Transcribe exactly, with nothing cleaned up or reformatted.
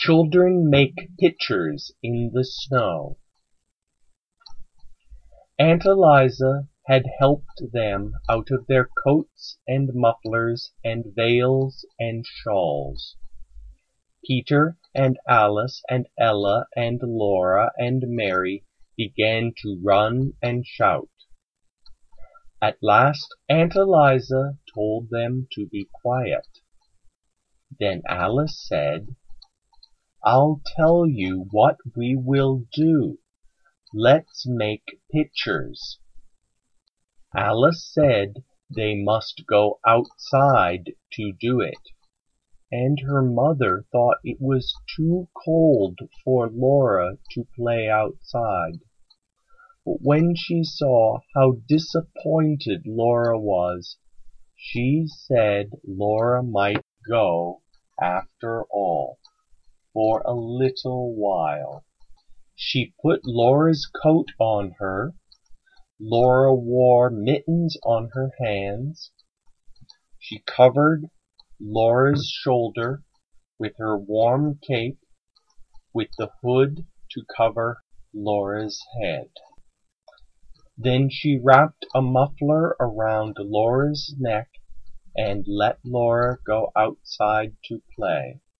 Children make pictures in the snow. Aunt Eliza had helped them out of their coats and mufflers and veils and shawls. Peter and Alice and Ella and Laura and Mary began to run and shout. At last Aunt Eliza told them to be quiet. Then Alice said, "I'll tell you what we will do. Let's make pictures." Alice said they must go outside to do it, and her mother thought it was too cold for Laura to play outside. But when she saw how disappointed Laura was, she said Laura might go after all, for a little while. She put Laura's coat on her. Laura wore mittens on her hands. She covered Laura's shoulder with her warm cape, with the hood to cover Laura's head. Then she wrapped a muffler around Laura's neck and let Laura go outside to play.